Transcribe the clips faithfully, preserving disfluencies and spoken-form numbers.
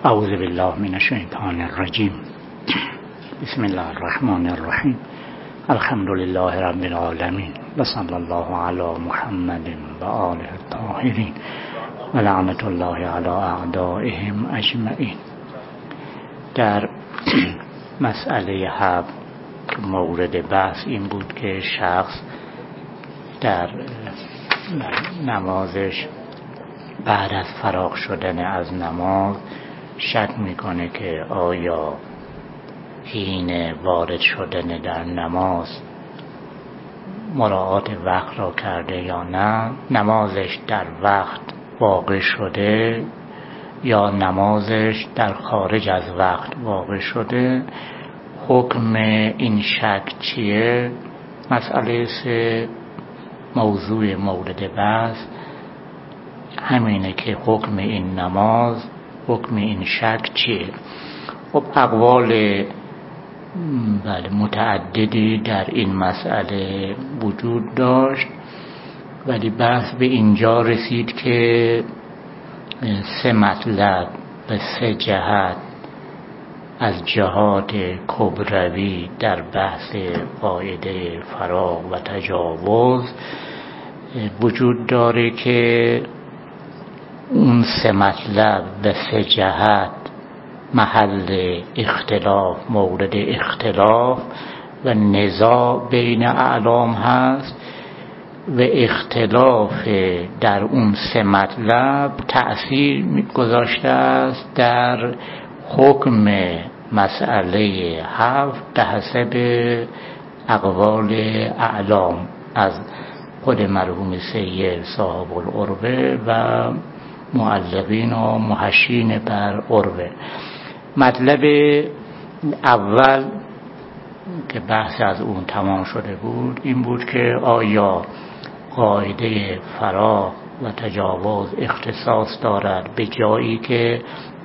اعوذ بالله من الشیطان الرجیم. بسم الله الرحمن الرحیم. الحمد لله رب العالمین و صلی الله علی محمد و آله الطاهرین و لعنت الله علی اعدائهم اجمعین. در مسئله هفت مورد بحث این بود که شخص در نمازش بعد از فراغ شدن از نماز شک میکنه که آیا حین وارد شدن در نماز مراعات وقت را کرده یا نه، نمازش در وقت واقع شده یا نمازش در خارج از وقت واقع شده. حکم این شک چیه؟ مسئله سه موضوع مورد بحث همینه که حکم این نماز، حکم این شک چیه. خب اقوال بله متعددی در این مسئله وجود داشت، ولی بحث به اینجا رسید که سه مطلب به سه جهت از جهات کبروی در بحث قاعده فراغ و تجاوز وجود داره که اون سه مطلب به سه جهت محل اختلاف، مورد اختلاف و نزاع بین اعلام هست و اختلاف در اون سه مطلب تأثیر گذاشته است در حکم مسئله هفت به حسب اقوال اعلام از خود مرحوم سید صاحب العروه و معلقین و محشین بر عروه. مطلب اول که بحث از اون تمام شده بود این بود که آیا قاعده فراغ و تجاوز اختصاص دارد به جایی که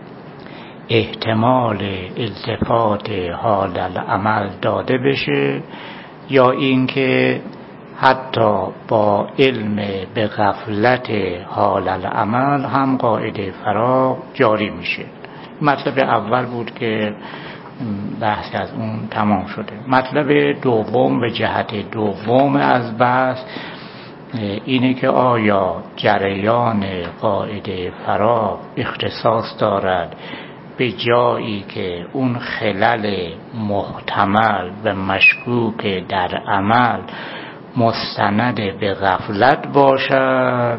احتمال التفات حال العمل داده بشه، یا اینکه حتی با علم به غفلت حال العمل هم قاعده فراغ جاری میشه. مطلب اول بود که بحث از اون تمام شده. مطلب دوم و جهت دوم از بحث اینه که آیا جریان قاعده فراغ اختصاص دارد به جایی که اون خلل محتمل و مشکوک در عمل مستند به غفلت باشد،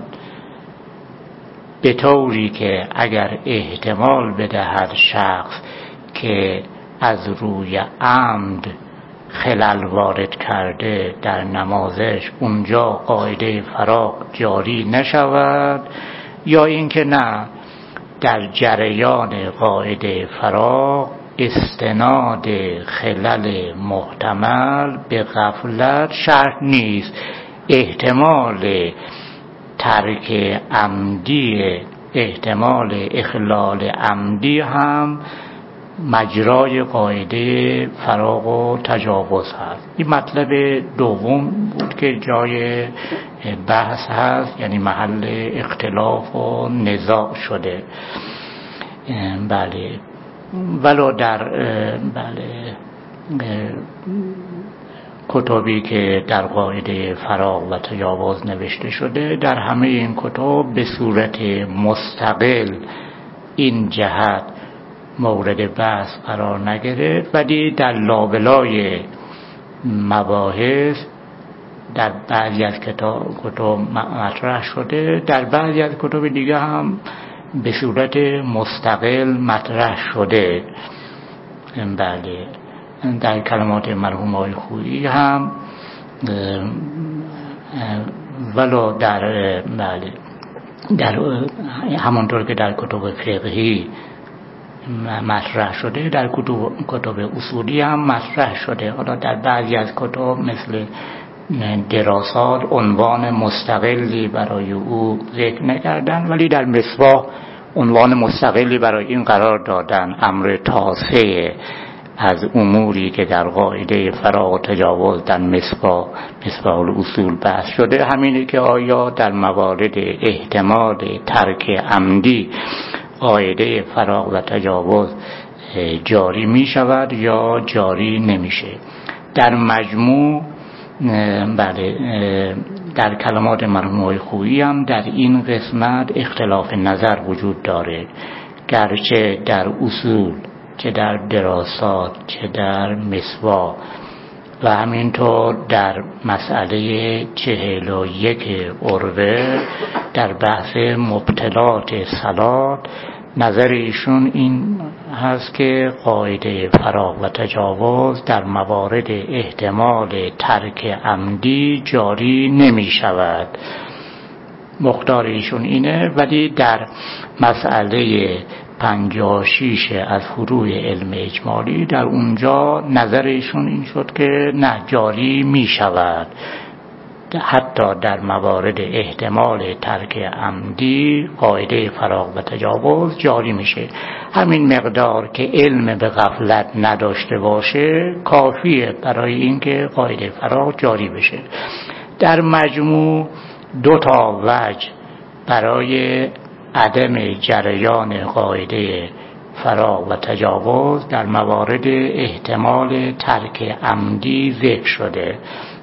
به طوری که اگر احتمال بدهد شخص که از روی عمد خلل وارد کرده در نمازش اونجا قاعده فراغ جاری نشود، یا اینکه نه در جریان قاعده فراغ استناد خلل محتمل به غفلت شرط نیست. احتمال ترک عمدی، احتمال اخلال عمدی هم مجرای قاعده فراغ و تجاوز هست. این مطلب دوم بود که جای بحث هست، یعنی محل اختلاف و نزاع شده. بله ولو در بله کتبی که در قاعده فراغ و تجاوز نوشته شده، در همه این کتب به صورت مستقل این جهت مورد بحث قرار نگرفت، ولی در لابلای مباحث در بعضی از کتب مطرح شده، در بعضی از کتب دیگه هم به صورت مستقل مطرح شده. بله در کلمات مرحوم آقای خویی هم ولو در بله در همانطور که در کتب فقهی مطرح شده، در کتب کتب اصولی هم مطرح شده. حالا در بعضی از کتب مثل دراسات عنوان مستقلی برای او ذکر نکردن، ولی در مصباح عنوان مستقلی برای این قرار دادن. امر تاسع از اموری که در قاعده فراغ و تجاوز در مصباح مصباح الاصول بحث شده همینه که آیا در موارد احتمال ترک عمدی قاعده فراغ و تجاوز جاری می شود یا جاری نمیشه. در مجموع بله در کلمات مرحوم آقای خویی هم در این قسمت اختلاف نظر وجود داره، گرچه در اصول، چه در دراسات، چه در مسوا و همینطور در مسئله چهل و یک عروه در بحث مبطلات صلات نظر ایشون این هست که قاعده فراغ و تجاوز در موارد احتمال ترک عمدی جاری نمی شود. مختار ایشون اینه، ولی در مسئله پنجاه و شش از فروع علم اجمالی در اونجا نظر ایشون این شد که نه، جاری می شود، حتی در موارد احتمال ترک عمدی قاعده فراغ و تجاوز جاری میشه. همین مقدار که علم به غفلت نداشته باشه کافیه برای اینکه قاعده فراغ جاری بشه. در مجموع دو تا وجه برای عدم جریان قاعده فراغ و تجاوز در موارد احتمال ترک عمدی ذکر شده.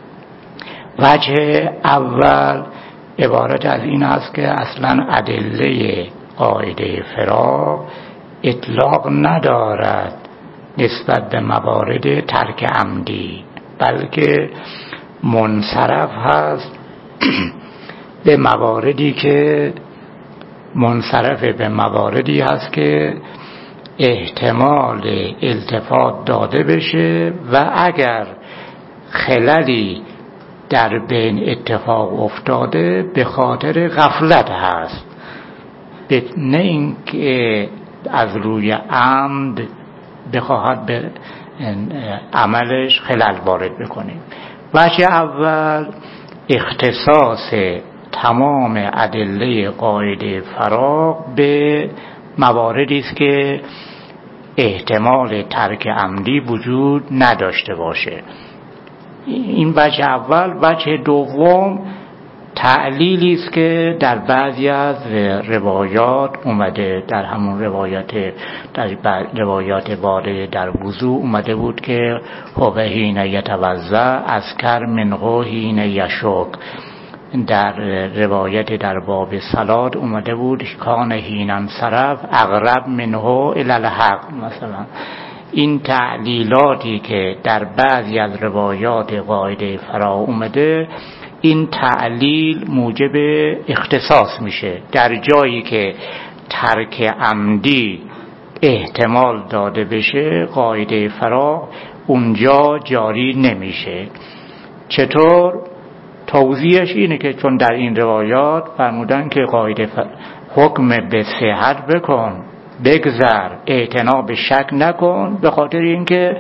وجه اول عبارت از این است که اصلا ادله قاعده فراغ اطلاق ندارد نسبت به موارد ترک عمدی، بلکه منصرف هست به مواردی که منصرف به مواردی هست که احتمال التفات داده بشه و اگر خللی در بین اتفاق افتاده به خاطر غفلت هست، نه اینکه از روی عمد بخواهد به عملش خلل وارد بکنه. وجه اول اختصاص تمام ادله قاعده فراغ به مواردی است که احتمال ترک عمدی وجود نداشته باشه. این وجه اول. وجه دوم تعلیلی است که در بعضی از روایات اومده، در همون روایات در روایات وارد در وضو اومده بود که هو حین یتوضا اذکر منه حین یشک. در روایت در باب صلات اومده بود کان حین انصرف اقرب منه الی الحق. مثلا این تعلیلاتی که در بعضی از روایات قاعده فراغ اومده، این تعلیل موجب اختصاص میشه. در جایی که ترک عمدی احتمال داده بشه قاعده فراغ اونجا جاری نمیشه. چطور؟ توضیحش اینه که چون در این روایات فرمودن که قاعده حکم به صحت بکن، بگذر، اعتنا به شک نکن، به خاطر اینکه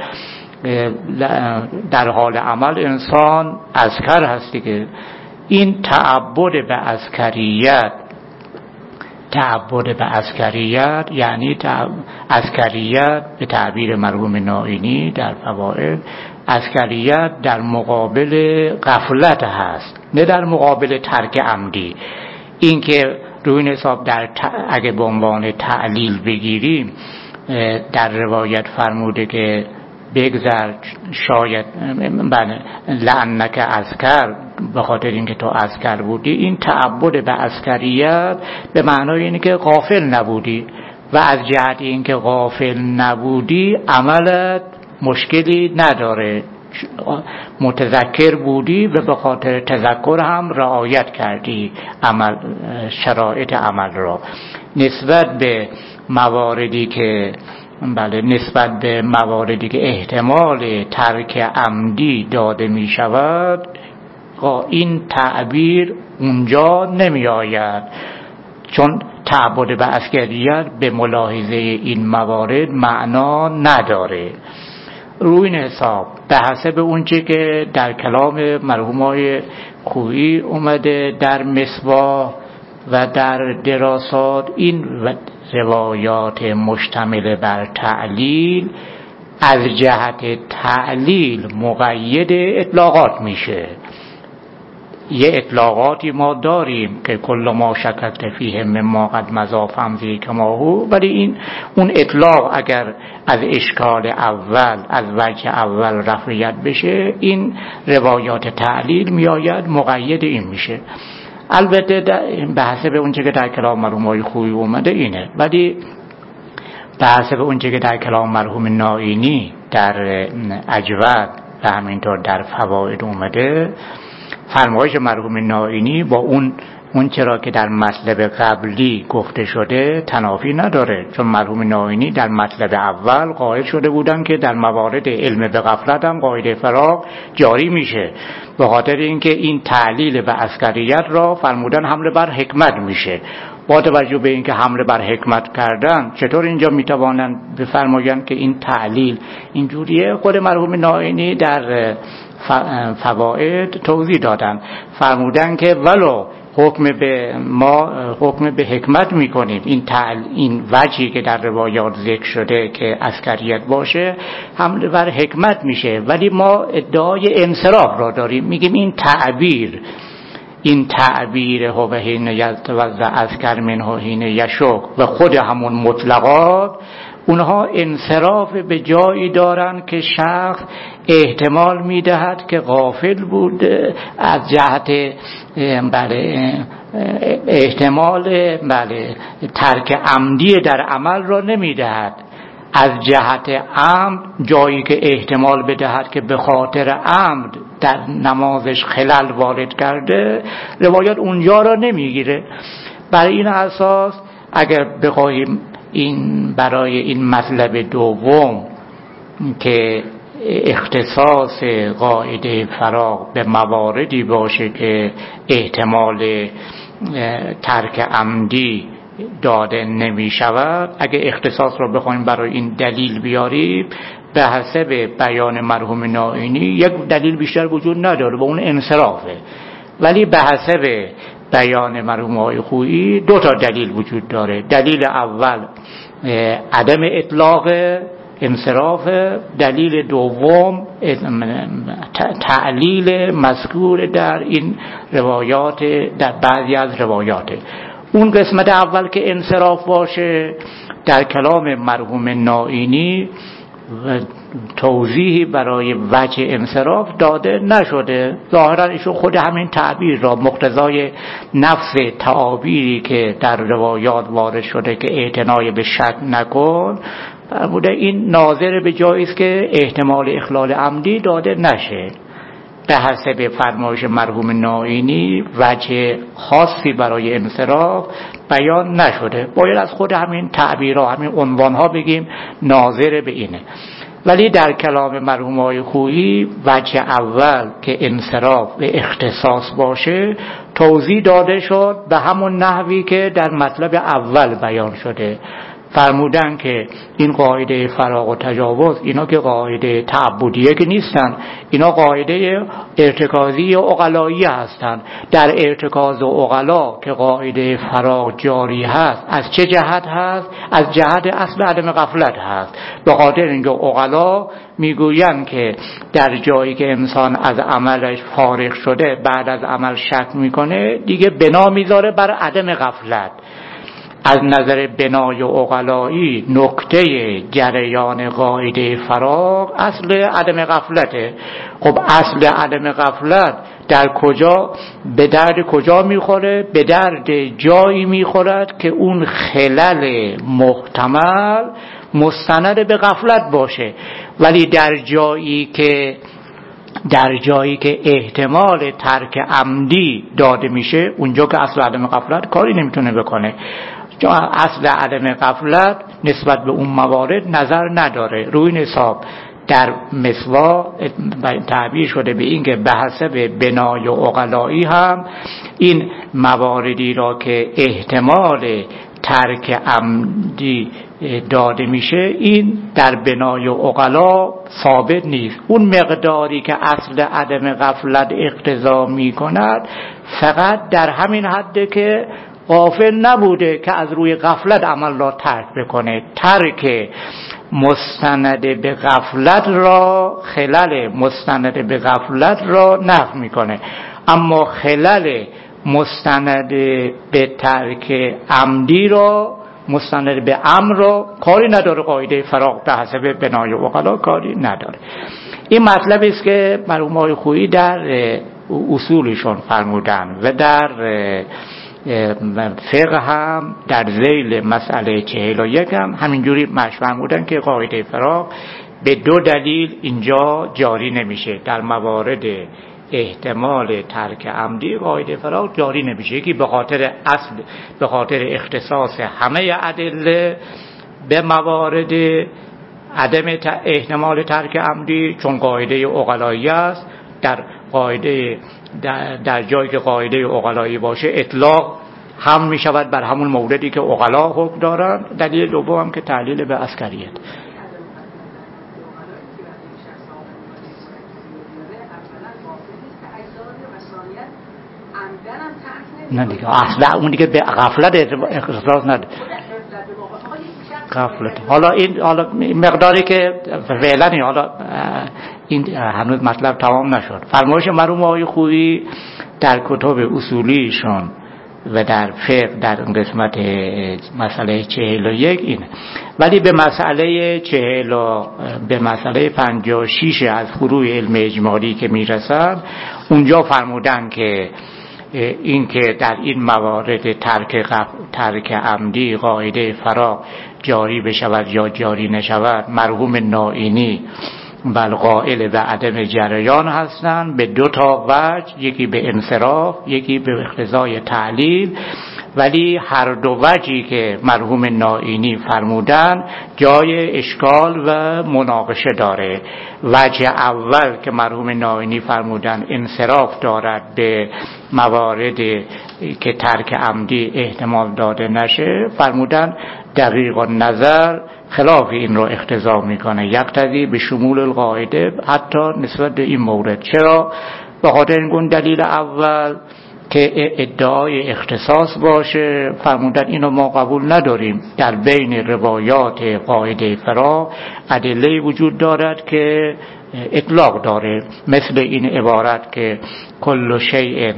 در حال عمل انسان اذکر هستی که این تعبد به اذکریت تعبد به اذکریت یعنی اذکریت به تعبیر مرحوم نائینی در فوائد، اذکریت در مقابل غفلت هست، نه در مقابل ترک عمدی. این که روی این حساب در اگه به عنوان تعلیل بگیریم، در روایت فرموده که بگذر شاید بله لعنک اذکر، به خاطر اینکه تو اذکر بودی، این تعبد به اذکریت به معنای اینه که غافل نبودی و از جهت اینکه غافل نبودی عملت مشکلی نداره، متذکر بودی و به خاطر تذکر هم رعایت کردی عمل شرایط عمل را. نسبت به مواردی که بله نسبت به مواردی که احتمال ترک عمدی داده می شود این تعبیر اونجا نمی آید، چون تعبد به اذکریت به ملاحظه این موارد معنا نداره. روی این حساب به حسب اونچه که در کلام مرحومای خویی اومده در مسوا و در دراسات، این روایات مشتمل بر تعلیل از جهت تعلیل مقید اطلاقات میشه. یه اطلاقاتی ما داریم که کل ما شککت فیه مما قد مضی فامضی کما هو، ولی این اون اطلاق اگر از اشکال اول از وجه اول رفعیت بشه، این روایات تعلیل میآید مقید این میشه. البته به حسب اونچه که در کلام مرحوم خویی اومده اینه، ولی به حسب اونچه که در کلام مرحوم نائینی در اجود و همینطور در فوائد اومده، فرمایش مرحوم نائینی با اون اون چرا که در مطلب قبلی گفته شده تنافی نداره، چون مرحوم نائینی در مطلب اول قائل شده بودن که در موارد علم به غفلت هم قاعده فراغ جاری میشه، به خاطر اینکه این تعلیل به عسکریت را فرمودن حمله بر حکمت میشه. با توجه به اینکه حمله بر حکمت کردن، چطور اینجا میتوانند بفرمایند که این تعلیل اینجوریه؟ خود مرحوم نائینی در فوائد توضیح دادن، فرمودن که ولو حکم به ما حکم به حکمت میکنیم، این تعل این وجهی که در روایات ذکر شده که عسکریت باشه حمله بر حکمت میشه، ولی ما ادعای انصراف را داریم، میگیم این تعبیر این تعبیر هو حین یتوضا عسکر منه حین یشک و خود همون مطلقات اونها انصراف به جایی دارن که شخص احتمال میدهد که غافل بود از جهت بله احتمال بله ترک عمدی در عمل را نمیدهد، از جهت عمد جایی که احتمال بدهد که به خاطر عمد در نمازش خلل وارد کرده، روایات اونجا را نمیگیره. برای این اساس اگر بخواهیم این برای این مطلب دوم که اختصاص قاعده فراغ به مواردی باشه که احتمال ترک عمدی داده نمی شود، اگه اختصاص رو بخوایم برای این دلیل بیاریم، به حسب بیان مرحوم نائینی یک دلیل بیشتر وجود نداره و اون انصرافه، ولی به حسب بیان مرحوم خویی دو تا دلیل وجود داره. دلیل اول عدم اطلاق انصراف، دلیل دوم تعلیل مذکور در این روایات، در بعضی از روایات. اون قسمت اول که انصراف باشه در کلام مرحوم نائینی توضیحی برای وجه انصراف داده نشده، ظاهرا ایشون خود همین تعبیر را مقتضای نفس تعابیری که در روایات وارد شده که اعتنای به شک نکن فرموده، این ناظر به جایی است که احتمال اخلال عمدی داده نشه. به حسب فرمایش مرحوم نائینی وجه خاصی برای انصراف بیان نشده، باید از خود همین تعبیرها همین عنوانها بگیم ناظر به اینه. ولی در کلام مرحوم خویی وجه اول که انصراف به اختصاص باشه توضیح داده شد به همون نحوی که در مطلب اول بیان شده. فرمودن که این قاعده فراغ و تجاوز اینا که قاعده تعبدیه که نیستن، اینا قاعده ارتکازی و عقلایی هستند. در ارتکاز و عقلا که قاعده فراغ جاری هست، از چه جهت هست؟ از جهت اصل عدم غفلت هست. به خاطر اینکه عقلا میگویند که در جایی که انسان از عملش فارغ شده بعد از عمل شک میکنه، دیگه بنا میذاره بر عدم غفلت. از نظر بنای و عقلایی نکته جریان قاعده فراغ اصل عدم غفلته. خب اصل عدم غفلت در کجا به درد کجا میخوره؟ به درد جایی میخورد که اون خلل محتمل مستند به غفلت باشه، ولی در جایی که در جایی که احتمال ترک عمدی داده میشه، اونجا که اصل عدم غفلت کاری نمیتونه بکنه، چون اصل عدم غفلت نسبت به اون موارد نظر نداره. روی حساب در مسوا تعبیر شده به این که به حسب بنای و عقلایی هم این مواردی را که احتمال ترک عمدی داده میشه، این در بنای و عقلا ثابت نیست. اون مقداری که اصل عدم غفلت اقتضا میکند فقط در همین حده که غافل نبوده که از روی غفلت عمل را ترک بکنه. ترک مستند به غفلت را، خلل مستند به غفلت را نفی میکنه. اما خلل مستند به ترک عمدی را، مستند به امر را کاری نداره. قاعده فراغ به حسب بنای عقلا کاری نداره. این مطلب است که مرحوم آقای خویی در اصولشون فرمودن و در فقه هم در ذیل مسئله چهل و یک هم همینجوری مشروع فرمودن که قاعده فراغ به دو دلیل اینجا جاری نمیشه. در موارد احتمال ترک عمدی قاعده فراغ جاری نمیشه. یکی به خاطر اصل به خاطر اختصاص همه ادله به موارد عدم احتمال ترک عمدی، چون قاعده عقلایی است. در قاعده در, در جایی که قاعده عقلایی باشه اطلاق هم می شود بر همون موردی که عقلا حکم دارند. دلیل دوم هم که تعلیل به عسکریت. نه دیگه اصلا اون دیگه به غفلت اختصاص نداره. غفلت. حالا این حالا مقداری که فعلا حالا این هنوز مطلب تمام نشد. فرمایش مرحوم آقای خویی در کتب اصولیشون و در فقه در قسمت مسئله چهل و یک این، ولی به مسئله چهل و به مسئله پنجاه و شش از فروع علم اجمالی که میرسن، اونجا فرمودن که این که در این موارد ترک ترک عمدی قاعده فراغ جاری بشود یا جاری نشود، مرحوم نائینی بل قائل به عدم جریان هستند به دو تا وجه، یکی به انصراف یکی به اقتضای تعلیل. ولی هر دو وجهی که مرحوم نائینی فرمودن جای اشکال و مناقشه داره. وجه اول که مرحوم نائینی فرمودن انصراف دارد به موارد که ترک عمدی احتمال داده نشه، فرمودن دقیق النظر خلاف این رو اقتضا میکنه، یقتضی به شمول القاعده حتی نسبت به این مورد. چرا؟ به خاطر این دلیل اول که ادعای اختصاص باشه، فرمودن اینو ما قبول نداریم. در بین روایات قاعده فراغ ادله وجود دارد که اطلاق داره، مثل این عبارت که کل شیء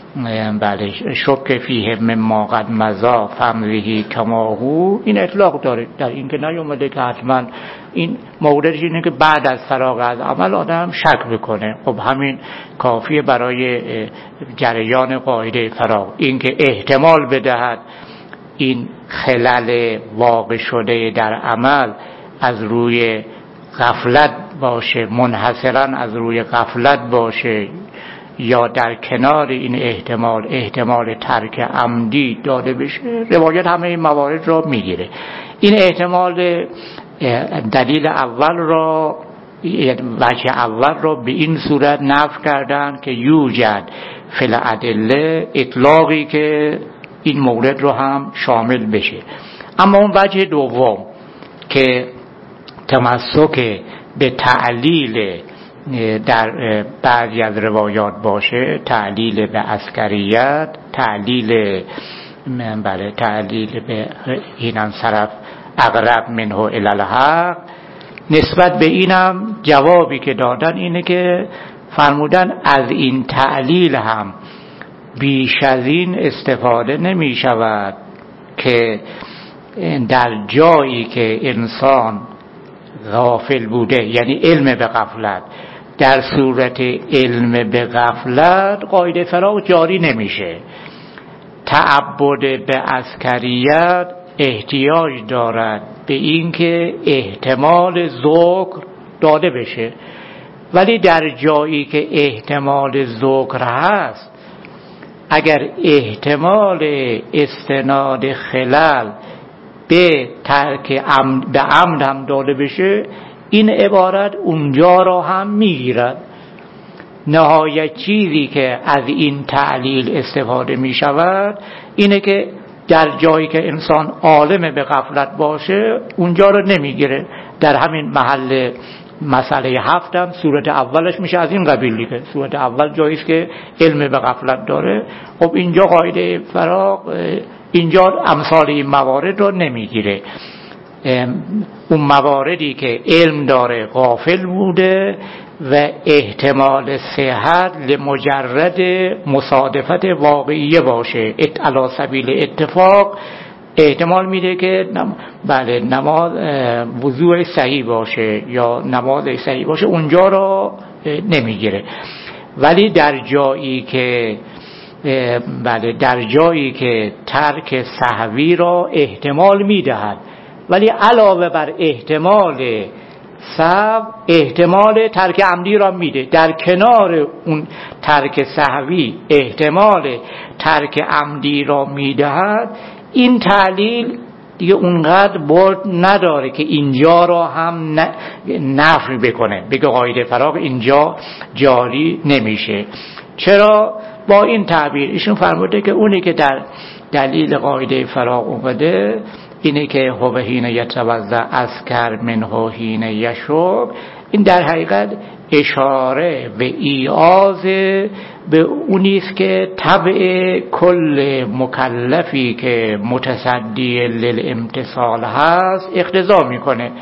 بله شک فیه مما قد مضی فامضیه کما هو، این اطلاق داره. در این که نیومده که حتما این موردش اینه که بعد از فراغ از عمل آدم شک بکنه. خب همین کافیه برای جریان قاعده فراغ. این که احتمال بدهد این خلل واقع شده در عمل از روی غفلت باشه، منحصرا از روی غفلت باشه، یا در کنار این احتمال احتمال ترک عمدی داده بشه، روایت همه این موارد را میگیره. این احتمال دلیل اول را، وجه اول را به این صورت نفی کردن که یوجد فی الادله اطلاقی که این مورد رو هم شامل بشه. اما اون وجه دوم که تمسک به تعلیل در بعضی از روایات باشه، تعلیل به عسکریت، تعلیل بله تعلیل به این انصرف اقرب منه الی الحق، نسبت به اینم جوابی که دادن اینه که فرمودن از این تعلیل هم بیش از این استفاده نمی شود که در جایی که انسان غافل بوده، یعنی علم به غفلت، در صورت علم به غفلت قاعده فراغ جاری نمیشه. تعبد به عسکریت احتیاج دارد به این که احتمال ذکر داده بشه، ولی در جایی که احتمال ذکر هست، اگر احتمال استناد خلل به ترک عمد به عمد هم داده بشه، این عبارت اونجا را هم میگیرد. نهایت چیزی که از این تعلیل استفاده می شود اینه که در جایی که انسان عالم به غفلت باشه اونجا رو نمیگیره. در همین محل مسئله هفتم صورت اولش میشه از این قبیل که صورت اول جایی است که علم به غفلت داره. خب اینجا قاعده فراغ اینجا امثال این موارد رو نمیگیره. اون مواردی که علم داره غافل بوده و احتمال صحت لمجرد مصادفت واقعیه باشه، علی سبیل اتفاق احتمال میده که بله نماز وضوء صحیح باشه یا نماز صحیح باشه، اونجا رو نمیگیره. ولی در جایی که بله در جایی که ترک سهوی را احتمال میدهد، ولی علاوه بر احتمال سهو احتمال ترک عمدی را میده، در کنار اون ترک سهوی احتمال ترک عمدی را میدهد، این تعلیل دیگه اونقدر برد نداره که اینجا را هم نفی بکنه، بگه قاعده فراغ اینجا جاری نمیشه. چرا؟ با این تعبیر ایشون فرموده که اونی که در دلیل قاعده فراغ اومده اینه که هو حین یتوضا اسکر منه حین یشرب، این در حقیقت اشاره به ایعاز به اونیست که طبع کل مکلفی که متصدی للامتصال هست اقتضا میکنه.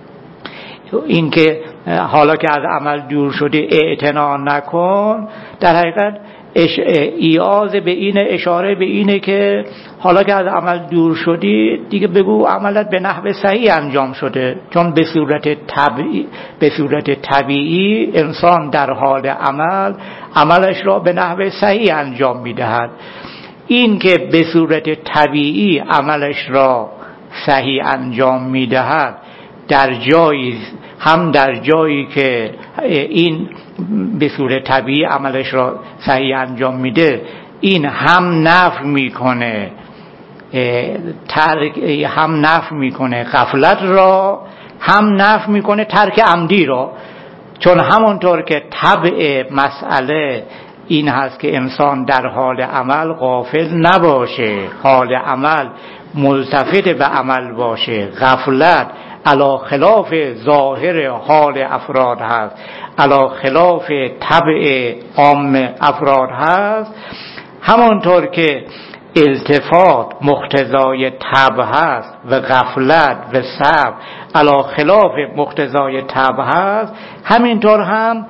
این که حالا که از عمل دور شده اعتنا نکن، در حقیقت ایعاز به اینه، اشاره به اینه که حالا که از عمل دور شدی دیگه بگو عملت به نحو صحیح انجام شده، چون به صورت طبیعی به صورت طبیعی انسان در حال عمل عملش را به نحو صحیح انجام میدهد. این که به صورت طبیعی عملش را صحیح انجام میدهد در جایی هم در جایی که این به صورت طبیعی عملش را صحیح انجام میده، این هم نفی میکنه ترک هم نفی میکنه غفلت را، هم نفی میکنه ترک عمدی را. چون همونطور که طبع مسئله این هست که انسان در حال عمل غافل نباشه، حال عمل ملتفت به عمل باشه، غفلت علا خلاف ظاهر حال افراد هست، علا خلاف طبع عام افراد هست. همانطور که التفات مقتضای طبع هست و غفلت و سهو علا خلاف مقتضای طبع هست، همینطور هم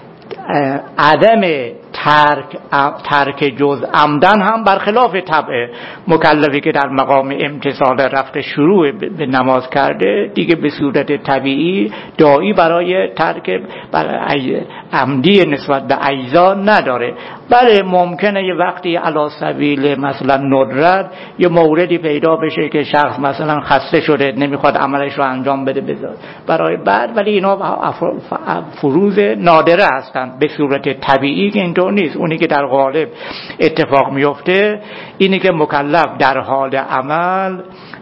عدم ترک ترک جز عمدن هم برخلاف طبع مکلفی که در مقام امتثال رفته شروع به نماز کرده دیگه به صورت طبیعی داعی برای ترک برای عمدی نسبت به اجزا نداره. بله ممکنه یه وقتی علی سبیل مثلا ندرت یه موردی پیدا بشه که شخص مثلا خسته شده نمیخواد عملش رو انجام بده بذار برای بعد، ولی اینا فروض نادره هستن. به صورت طبیعی که اینطور نیست. اونی که در غالب اتفاق میفته اینی که مکلف در حال عمل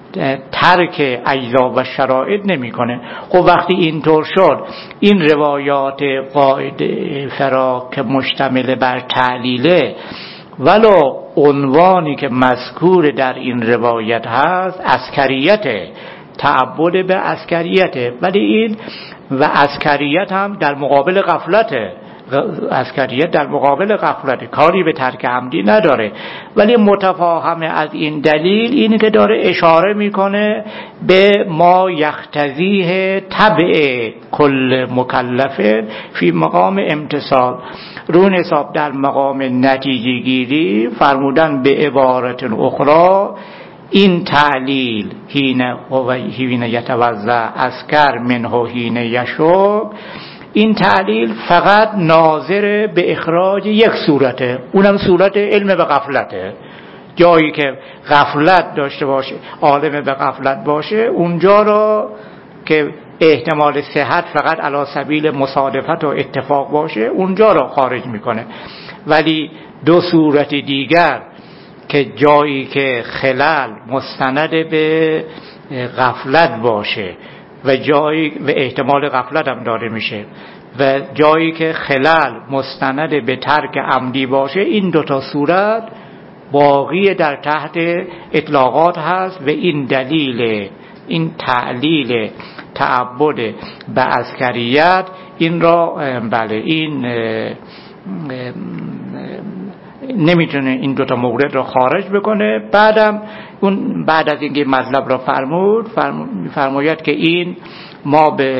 ترک اجزا و شرایط نمیکنه. خب وقتی اینطور شد، این روایات قاعده فراغ که مشتمل بر تعلیله، ولو عنوانی که مذکور در این روایت هست عسکریت، تعبد به عسکریت، ولی این و عسکریت هم در مقابل غفلته، عسکریت در مقابل غفلت، کاری به ترک عمدی نداره. ولی متفاهم از این دلیل اینه که داره اشاره میکنه به ما یختزیه طبع کل مکلفه فی مقام امتصال، رون حساب در مقام نتیجه گیری فرمودن به عبارت اخرى این تعلیل حین حین یتوضا اسکر منه حین یشرب، این تعلیل فقط ناظر به اخراج یک صورته، اونم صورت علم به غفلته. جایی که غفلت داشته باشه، عالم به غفلت باشه، اونجا را که احتمال صحت فقط علی سبیل مصادفت و اتفاق باشه اونجا را خارج میکنه. ولی دو صورت دیگر که جایی که خلل مستند به غفلت باشه و جایی و احتمال غفلت هم داده میشه و جایی که خلل مستند به ترک عمدی باشه، این دوتا صورت باقی در تحت اطلاقات هست و این دلیل این تعلیل تعبد به عسکریت این را بله این نمیتونه این دوتا مورد را خارج بکنه. بعدم اون بعد از اینکه مطلب را فرمود فرماید که این ما به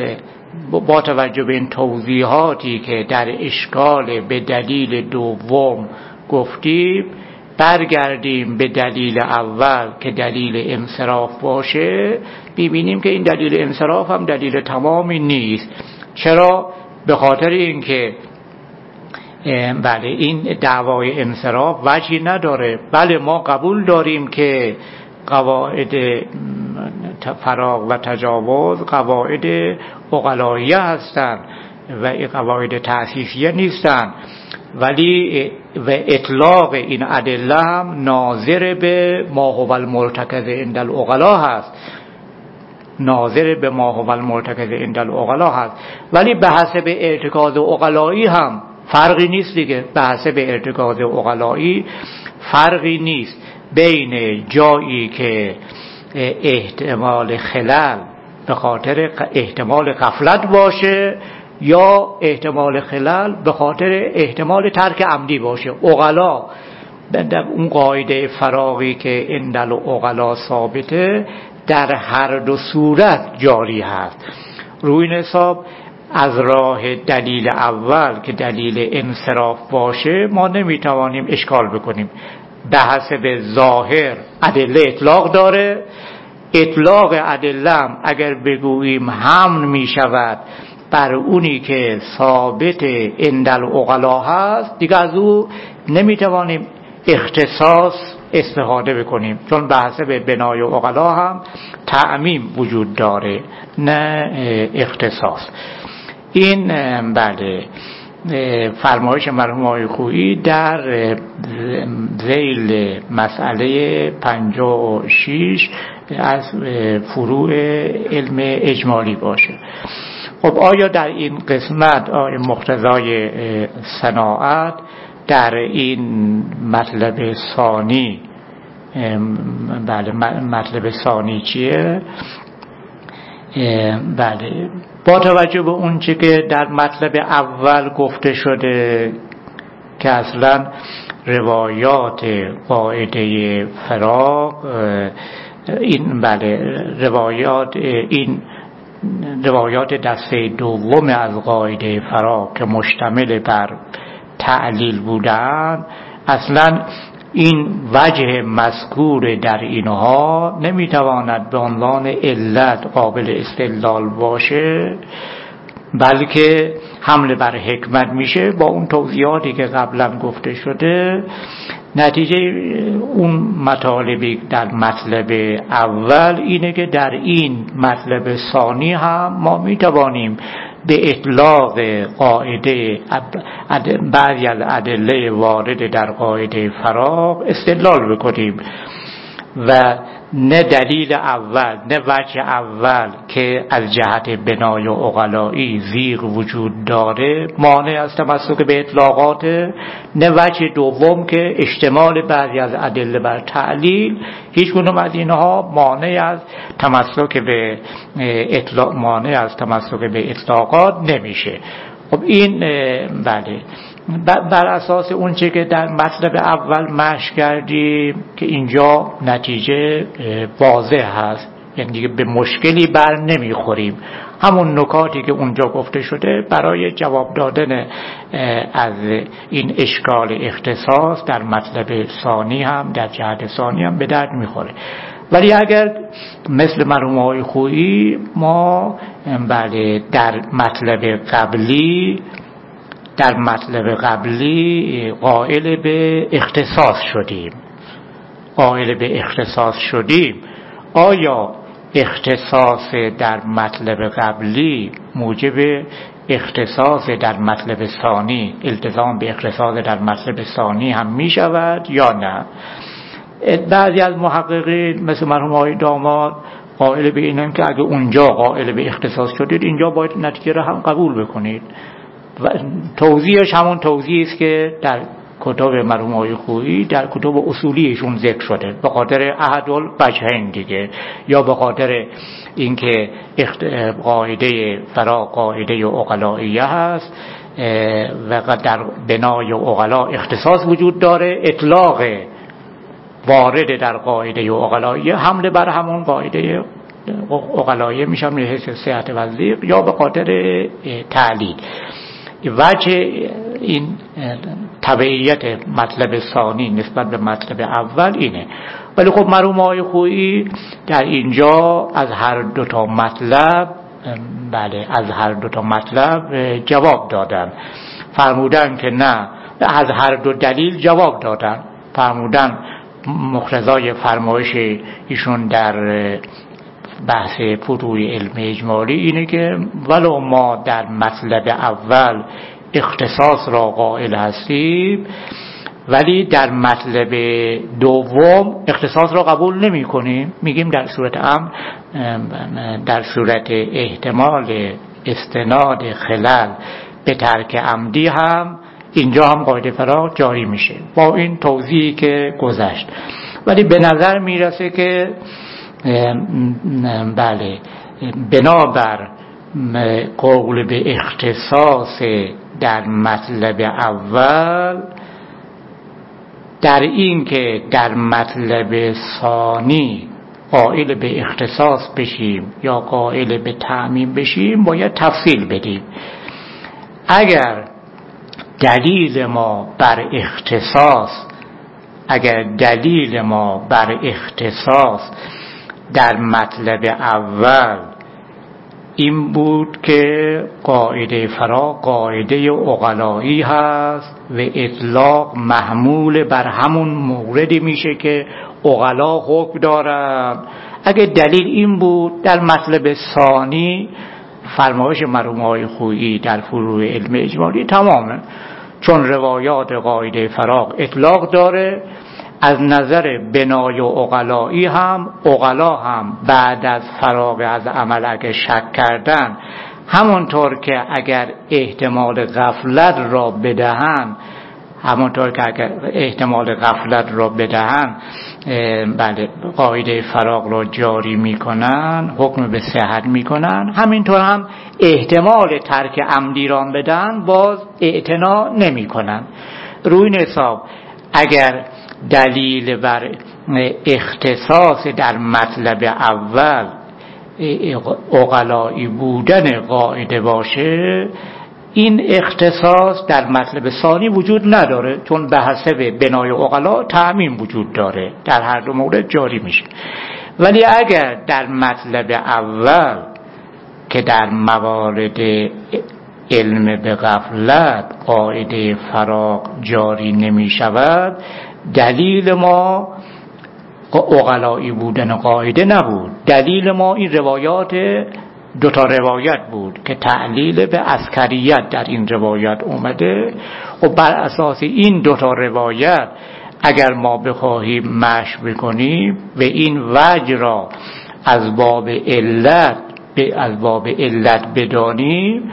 با توجه به این توضیحاتی که در اشکال به دلیل دوم گفتیم برگردیم به دلیل اول که دلیل انصراف باشه، ببینیم که این دلیل انصراف هم دلیل تمامی نیست. چرا؟ به خاطر اینکه بله این دعوای انصراف وجهی نداره. بله ما قبول داریم که قواعد فراغ و تجاوز قواعد عقلاییه هستند و این قواعد تأسیسیه نیستند، ولی و اطلاق این ادله هم ناظر به ما هو المرتکز عند العقلا هست، ناظر به ما هو المرتکز عند العقلا هست، ولی به حسب ارتکاز عقلایی هم فرقی نیست دیگه. به حسب ارتکاز عقلایی فرقی نیست بین جایی که احتمال خلل به خاطر احتمال غفلت باشه یا احتمال خلل به خاطر احتمال ترک عمدی باشه. عقلا در اون قاعده فراغی که عند العقلا ثابته در هر دو صورت جاری هست. روی این حساب از راه دلیل اول که دلیل انصراف باشه ما نمیتوانیم اشکال بکنیم. به حسب ظاهر ادله اطلاق داره، اطلاق ادله اگر بگوییم حمل می شود بر اونی که ثابت عند العقلا هست، دیگه از او نمیتوانیم اختصاص استفاده بکنیم، چون به حسب بنای عقلا هم تعمیم وجود داره نه اختصاص. این بله فرمایش مرحوم آقای خویی در ذیل مسئله پنجاه و شش از فروع علم اجمالی باشه. خب آیا در این قسمت آیا مقتضای صناعت در این مطلب ثانی بله مطلب ثانی چیه؟ بله با توجه به اون چه که در مطلب اول گفته شده که اصلا روایات قاعده فراغ این بله روایات این روایات دسته دوم از قاعده فراغ که مشتمل بر تعلیل بودن، اصلا این وجه مذکور در اینها نمیتواند به عنوان علت قابل استدلال باشه، بلکه حمله بر حکمت میشه. با اون توضیحاتی که قبلا گفته شده نتیجه اون مطالبی در مطلب اول اینه که در این مطلب ثانی هم ما میتوانیم به اطلاق قاعده بعضی از ادله وارد در قاعده فراغ استدلال بکنیم و نه دلیل اول نه وجه اول که از جهت بنای و عقلایی زیغ وجود داره مانع از تمسک به اطلاقات، نه وجه دوم که اشتمال بعضی از ادله بر تعلیل، هیچ کدوم از اینها مانع از تمسک به اطلاق مانع از تمسک به اطلاقات نمیشه. خب این بله بر اساس اون چه که در مطلب اول مشق کردیم که اینجا نتیجه واضح هست، یعنی دیگه به مشکلی بر نمیخوریم. همون نکاتی که اونجا گفته شده برای جواب دادن از این اشکال اختصاص در مطلب ثانی هم در جهت ثانی هم به درد میخوره. ولی اگر مثل مرحوم آقای خویی ما بله در مطلب قبلی در مطلب قبلی قائل به اختصاص شدیم قائل به اختصاص شدیم آیا اختصاص در مطلب قبلی موجب اختصاص در مطلب ثانی، التزام به اختصاص در مطلب ثانی هم می شود یا نه؟ بعضی از محققین مثل مرحوم آقای داماد قائل به اینن که اگه اونجا قائل به اختصاص شدید اینجا باید نتیجه را هم قبول بکنید و توضیحش همون توضیحی است که در کتاب مرحوم آقای خویی در کتاب اصولیشون ذکر شده، به خاطر احد الوجهین دیگه، یا به خاطر اینکه قاعده فراغ قاعده عقلائیه هست و در بنای عقلا اختصاص وجود داره، اطلاق وارد در قاعده عقلائیه حمله بر همون قاعده عقلایه میشم به حیث صحت و ضیق یا به خاطر تعلیل. وجه این تبعیت مطلب ثانی نسبت به مطلب اول اینه. ولی خب مرحوم آقای خویی در اینجا از هر دو تا مطلب بله از هر دو تا مطلب جواب دادن. فرمودن که نه، از هر دو دلیل جواب دادن. فرمودن مقتضای فرمایش ایشون در بحث فروع علم اجمالی اینه که ولو ما در مطلب اول اختصاص را قائل هستیم ولی در مطلب دوم اختصاص را قبول نمی کنیم. میگیم در صورت امر، در صورت احتمال استناد خلل به ترک عمدی هم اینجا هم قاعده فراغ جاری میشه با این توضیحی که گذشت. ولی به نظر میرسه که بله بنابر قول به اختصاص در مطلب اول، در این که در مطلب ثانی قائل به اختصاص بشیم یا قائل به تعمیم بشیم باید تفصیل بدیم. اگر دلیل ما بر اختصاص اگر دلیل ما بر اختصاص در مطلب اول این بود که قاعده فرا قاعده عقلایی هست و اطلاق محمول بر همون موردی میشه که عقلا حکم دارن، اگه دلیل این بود در مطلب ثانی فرمایش مرحوم آقای خویی در فروع علم اجمالی تمامه، چون روایات قاعده فراغ اطلاق داره. از نظر بنای و عقلایی هم عقلا هم بعد از فراغ از عمل اگه شک کردن، همونطور که اگر احتمال غفلت را بدهن همونطور که اگر احتمال غفلت را بدهن بله قاعده فراغ را جاری میکنن، حکم به صحت میکنن، همینطور هم احتمال ترک عمدی را بدن باز اعتنا نمیکنن. روی این حساب اگر دلیل بر اختصاص در مطلب اول عقلایی بودن قاعده باشه، این اختصاص در مطلب ثانی وجود نداره، چون به حسب بنای عقلا تعمیم وجود داره، در هر دو مورد جاری میشه. ولی اگر در مطلب اول که در موارد علم به غفلت قاعده فراغ جاری نمی شود، دلیل ما عقلایی بودن قاعده نبود، دلیل ما این روایات دوتا روایت بود که تعلیل به عسکریت در این روایت اومده و بر اساس این دوتا روایت اگر ما بخواهیم مشی بکنیم و این وجه را از باب علت به از باب علت بدانیم،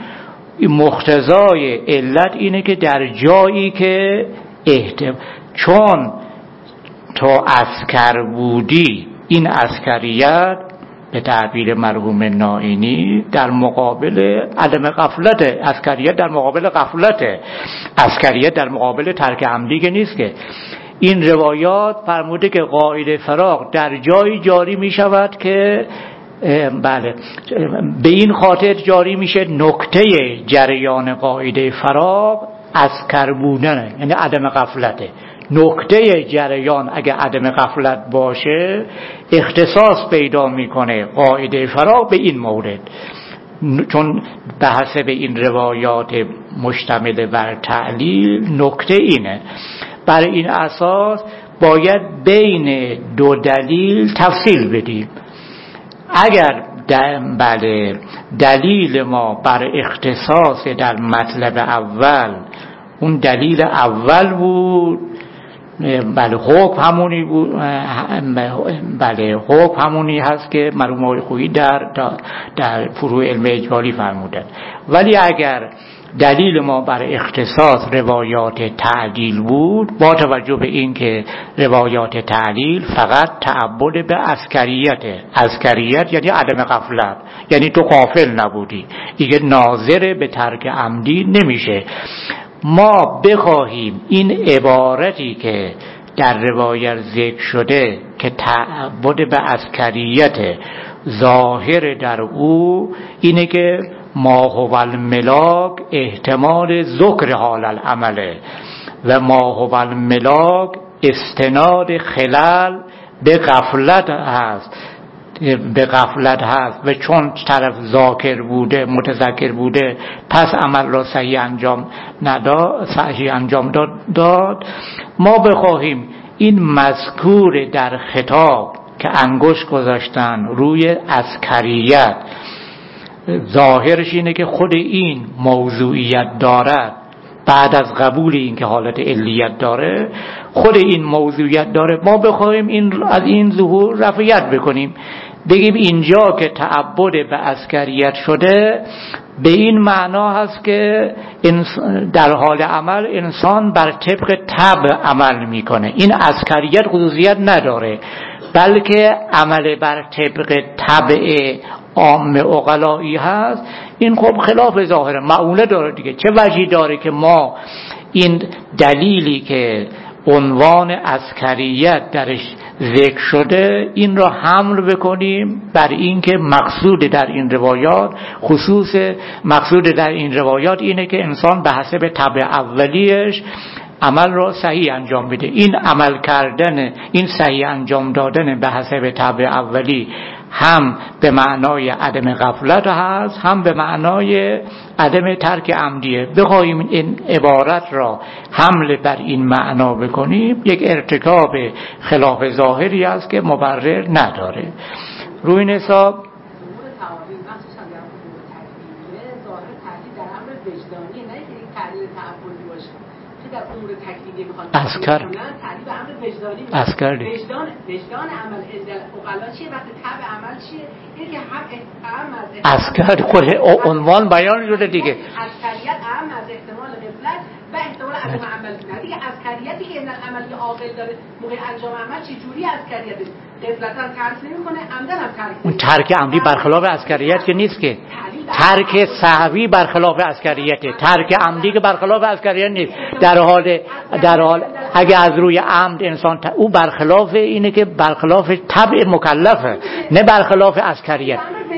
مقتضای علت اینه که در جایی که احتمال چون تو عسکر بودی، این عسکریت به تعبیر مرحوم نائینی در مقابل عدم غفلت، عسکریت در مقابل غفلت، عسکریت در مقابل ترک عمدی که نیست. که این روایات فرموده که قاعده فراغ در جایی جاری می شود که بله به این خاطر جاری میشه نکته جریان قاعده فراغ عسکر بودنه، یعنی عدم غفلته. نکته جریان اگه عدم غفلت باشه اختصاص پیدا میکنه قاعده فراغ به این مورد، چون به حسب این روایات مشتمل بر تعلیل نکته اینه. برای این اساس باید بین دو دلیل تفصیل بدیم. اگر بله دلیل ما بر اختصاص در مطلب اول اون دلیل اول بود، بله حکم همونی بود، بله حکم همونی هست که مرحوم آقای خویی در در فروع علم اجمالی فرمودن. ولی اگر دلیل ما بر اختصاص روایات تعلیل بود، با توجه به این که روایات تعلیل فقط تعبد به عسکریت، عسکریت یعنی عدم غفلت، یعنی تو غافل نبودی، دیگه ناظر به ترک عمدی نمیشه. ما بخواهیم این عبارتی که در روایت ذکر شده که تعبد به عسکریت ظاهر در او اینه که ما هو الملاک احتمال ذکر حال العمله و ما هو الملاک استناد خلل به غفلت هست به غفلت هست و چون طرف ذاکر بوده متذکر بوده پس عمل را صحیح انجام نداد صحیح انجام داد, داد ما بخواهیم این مذکور در خطاب که انگشت گذاشتن روی عسکریت ظاهرش اینه که خود این موضوعیت دارد بعد از قبول این که حالت علیت داره خود این موضوعیت داره ما بخواهیم این از این ظهور رفعیت بکنیم بگیم اینجا که تعبد به عسکریت شده به این معنا هست که در حال عمل انسان بر طبق طبع عمل میکنه این عسکریت خصوصیت نداره بلکه عمل بر طبق طبع عام عقلایی هست این خب خلاف ظاهر معونه داره دیگه چه وجهی داره که ما این دلیلی که عنوان عسکریت درش ذکر شده این را حمل بکنیم بر این که مقصود در این روایات خصوص مقصود در این روایات اینه که انسان به حسب طبع اولیش عمل را صحیح انجام بده این عمل کردن این صحیح انجام دادن به حسب طبع اولی هم به معنای عدم غفلت هست هم به معنای عدم ترک عمدیه بخواهیم این عبارت را حمل بر این معنا بکنیم یک ارتکاب خلاف ظاهری است که مبرر نداره روی این حساب اسکر اسکر دی وجدان وجدان عمل عقلا چیه وقتی طبع عمل چیه این که هم اهم از اسکر خود عنوان بیان شده دیگه عسکریت اهم از احتمال غفلت و احتمال عدم عمل نه دیگه عسکریتی که این عملی عاقل داره موقع انجام عمل چه جوری عسکریت غفلتا ترک نمیکنه عمدن هم ترک اون ترک عمدی برخلاف عسکریت که نیست که ترک سهوی برخلاف عسکریته ترک عمدی که برخلاف عسکریت نیست در حال در حال اگه از روی عمد انسان او برخلاف اینه که برخلاف طبع مکلفه نه برخلاف عسکریت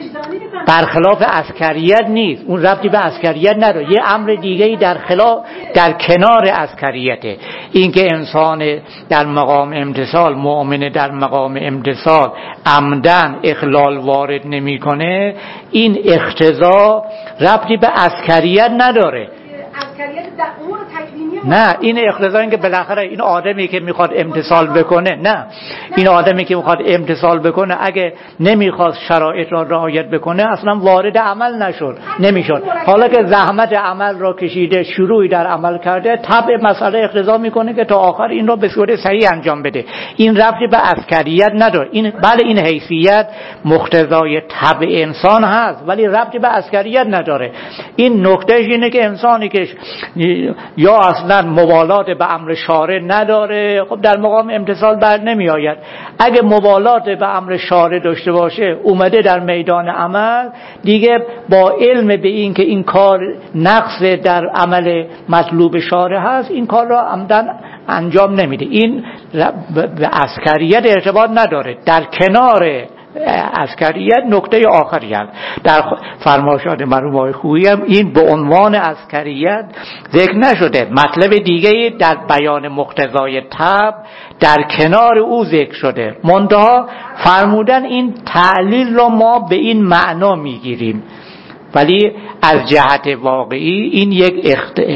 برخلاف عسکریت نیست اون ربطی به عسکریت نداره یه امر دیگه‌ای در خلاف در کنار عسکریته این که انسان در مقام امتثال مؤمن در مقام امتثال عمدن اخلال وارد نمیکنه این اقتضا ربطی به عسکریت نداره عسکریت در امور تکوینی نه این اقتضا این که بالاخره این آدمی که میخواد امتثال بکنه نه این آدمی که میخواد امتثال بکنه اگه نمیخواد شرایط را رعایت بکنه اصلا وارد عمل نشد نمیشد حالا که زحمت عمل را کشیده شروعی در عمل کرده طبع مسئله اقتضا میکنه که تا آخر این را به صورت صحیح انجام بده این ربطی به عسکریت نداره این بله این حیثیت مقتضای طبع انسان هست ولی ربطی به عسکریت نداره این نکتهش اینه که انسانی که یا اصلا مبالات به امر شارع نداره خب در مقام امتثال بر نمی آید اگه مبالات به امر شارع داشته باشه اومده در میدان عمل دیگه با علم به این که این کار نقص در عمل مطلوب شارع هست این کار را عمدن انجام نمیده این به عسکریت ارتباط نداره در کنار عسکریت نکته آخری هست در فرمایشات مرحوم آقای خویی هم این به عنوان عسکریت ذکر نشده مطلب دیگه‌ای در بیان مقتضای طبع در کنار او ذکر شده منتها فرمودن این تعلیل رو ما به این معنا میگیریم ولی از جهت واقعی این یک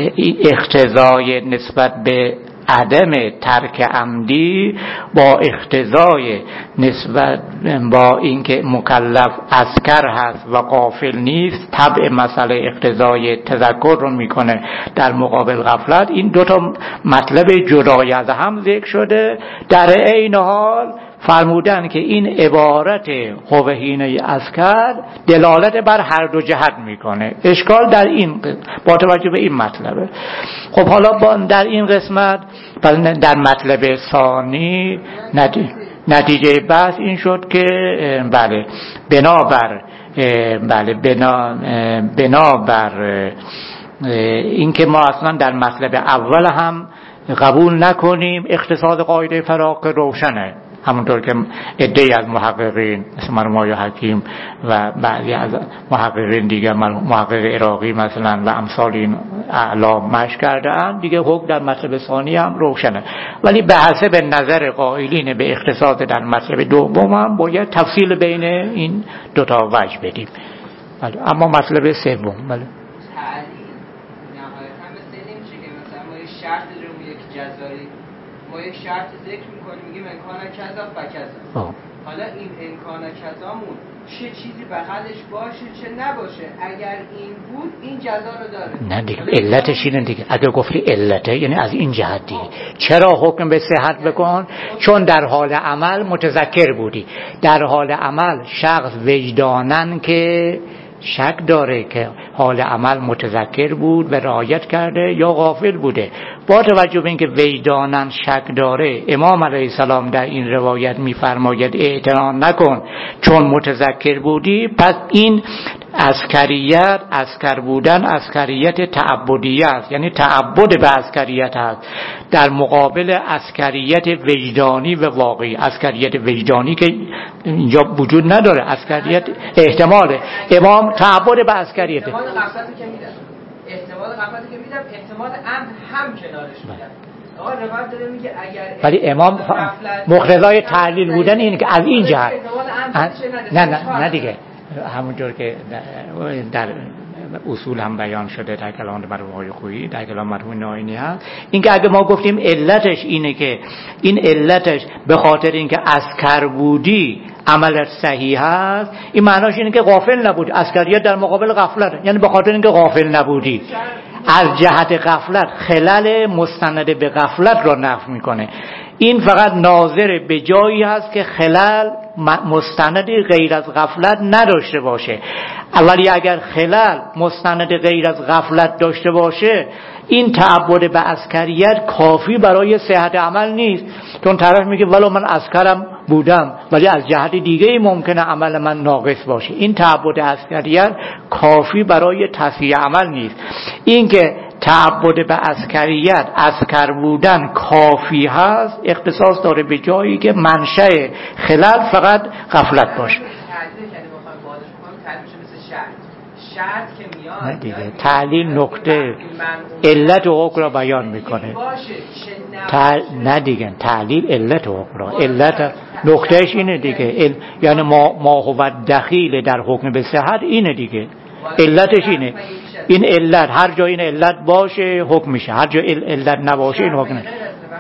اقتضای نسبت به عدم ترک عمدی با اقتضای نسبت با اینکه مکلف عسکر هست و غافل نیست طبع مسئله اقتضای تذکر رو میکنه در مقابل غفلت این دوتا مطلب جدای از هم ذکر شده در عین حال فرمودن که این عبارت قوهینه عسکر دلالت بر هر دو جهت میکنه اشکال در این با توجه به این مطلبه خب حالا در این قسمت در مطلب ثانی نتیجه بحث این شد که بله بنابر بله بنا بنابر این که ما اصلا در مطلب اول هم قبول نکنیم اقتصاد قاعده فراغ روشنه، همونطور که عده‌ای از محققین مثل مرحوم حکیم و بعضی از محققین دیگه، محقق عراقی مثلا و امثال این اعلام مشک کرده‌اند دیگه، حکم در مطلب ثانی هم روشنه. ولی به حسب نظر قائلین به اقتصاد در مطلب دوم هم باید تفصیل بین این دو تا وجه بدیم. بله. اما مطلب سوم بله شرط داریم یک جزایی، ما یک شرط ذکر میکنیم میگیم امکان کذا و کذا. حالا این امکان کذامون چه چیزی بغلش باشه چه نباشه، اگر این بود این جزا رو داره. نه دیگه علتش اینه دیگه. اگه گفتی علته یعنی از این جهت دیگه. چرا حکم به صحت بکن؟ چون در حال عمل متذکر بودی. در حال عمل شخص وجدانن که شک داره که حال عمل متذکر بود و رعایت کرده یا غافل بوده. با توجه به اینکه وجدانن شک داره، امام علیه السلام در این روایت میفرماید اعتنا نکن چون متذکر بودی. پس این عسکریت، عسکر بودن عسکریت تعبدیه است، یعنی تعبد به عسکریت است در مقابل عسکریت وجدانی و واقعی. عسکریت وجدانی که اینجا وجود نداره، عسکریت احتماله. امام تعبد به عسکریت احتمال غفلتی که میدم، احتمال غفلتی که میدم احتمال عمد هم کنارش میدم. آقا روایت داره میگه اگر ولی امام مقتضای تعلیل بودن اینه که از این جهت نه نه نه دیگه، همونجور که در اصول هم بیان شده در کلام مرحوم آقای خویی، در کلام مرحوم ناینی هست، اینکه اگه ما گفتیم علتش اینه که این علتش به خاطر اینکه عسکر بودی عملت صحیح هست، این معناش اینه که غافل نبودی. عسکریت در مقابل غفلت، یعنی به خاطر اینکه غافل نبودی. از جهت غفلت خلل مستند به غفلت را نفی میکنه. این فقط ناظر به جایی هست که خلل مستندی غیر از غفلت نداشته باشه. ولی اگر خلل مستند غیر از غفلت داشته باشه، این تعبد به عسکریت کافی برای صحت عمل نیست. چون طرف میگه ولو من عسکرم بودم ولی از جهت دیگه ممکنه عمل من ناقص باشه. این تعبد عسکریت کافی برای تصحیح عمل نیست. این که تعبد به عسکریت، عسکر بودن کافی هست، اختصاص داره به جایی که منشأ خلل فقط غفلت باشه. شرط که میاد نه دیگه تعلیل نکته علت و حکم را بیان میکنه. تع... نه دیگه تعلیل علت و حکم را، علت نکتهش اینه دیگه ال... یعنی ما ما هو دخیل در حکم به صحت اینه دیگه، علتش اینه. این علت هر جای این علت باشه حکم میشه، هر جای علت نباشه این حکم نمیشه.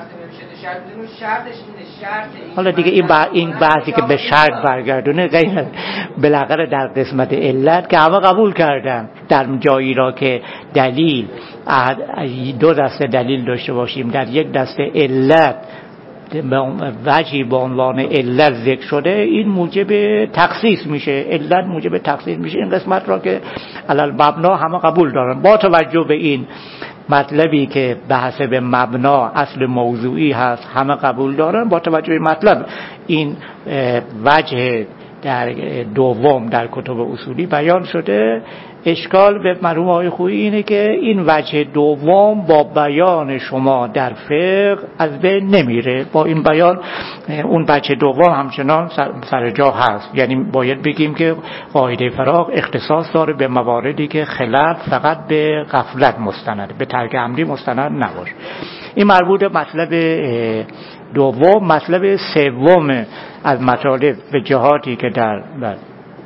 حالا دیگه این با این بحثی که به شرط برگردونه غیر بالاخره در قسمت علت که همه قبول کردن، در جایی را که دلیل دو دسته دلیل داشته باشیم، در یک دسته علت وجهی به عنوان علت ذکر شده، این موجب تخصیص میشه، علت موجب تخصیص میشه. این قسمت را که علل مبنا همه قبول دارن. با توجه به این مطلبی که به حسب مبنا اصل موضوعی هست همه قبول دارن، با توجه به مطلب این وجه در دوم در کتب اصولی بیان شده. اشکال به مرحوم آقای خویی اینه که این وجه دوم با بیان شما در فقه از بین نمیره. با این بیان اون وجه دوم همچنان سر جا هست. یعنی باید بگیم که قاعده فراغ اختصاص داره به مواردی که خلاف فقط به غفلت مستند، به ترک عمدی مستند نباشه. این مربوط به مطلب دوم. مطلب سوم از مطالب به جهاتی که در بر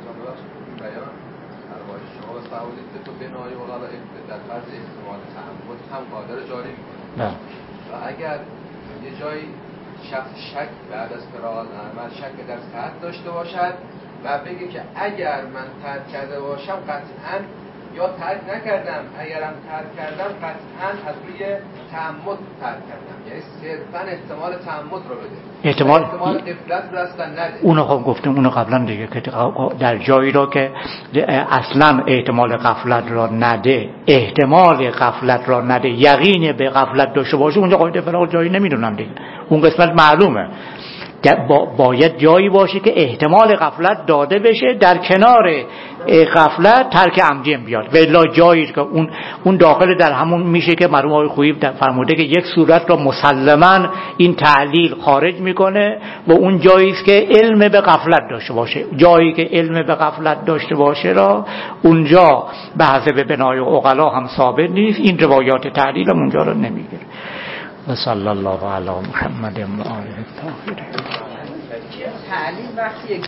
و اگر یه جایی شخص شک بعد از فراغت عمل شک در صحت داشته باشد و بگه که اگر من ترک کرده باشم قطعاً یا ترک نکردم، اگرم ترک کردم قطعاً از روی تعمد ترک کردم، یعنی صرفاً احتمال تعمد رو بده، احتمال احتمال غفلت رو اصلا نده. اونو خب گفتیم اونو قبلا دیگه که در جایی رو که اصلا احتمال غفلت را نده، احتمال غفلت را نده، یقین به غفلت داشته باشه، اونجا قاعده فراغ جایی نمیدونم دیگه، اون قسمت معلومه. باید جایی باشه که احتمال غفلت داده بشه در کنار غفلت ترک عمدی بیاد و الا جایی که اون اون داخل در همون میشه که مرحوم آقای خویی فرموده که یک صورت را مسلماً این تعلیل خارج میکنه و اون جایی است که علم به غفلت داشته باشه. جایی که علم به غفلت داشته باشه را اونجا به حسب بنای عقلا هم ثابت نیست. این روایات تعلیل هم اونجا رو نمیگیره. و صلی الله علی محمد و آله الطاهرین. تعلیل وقتی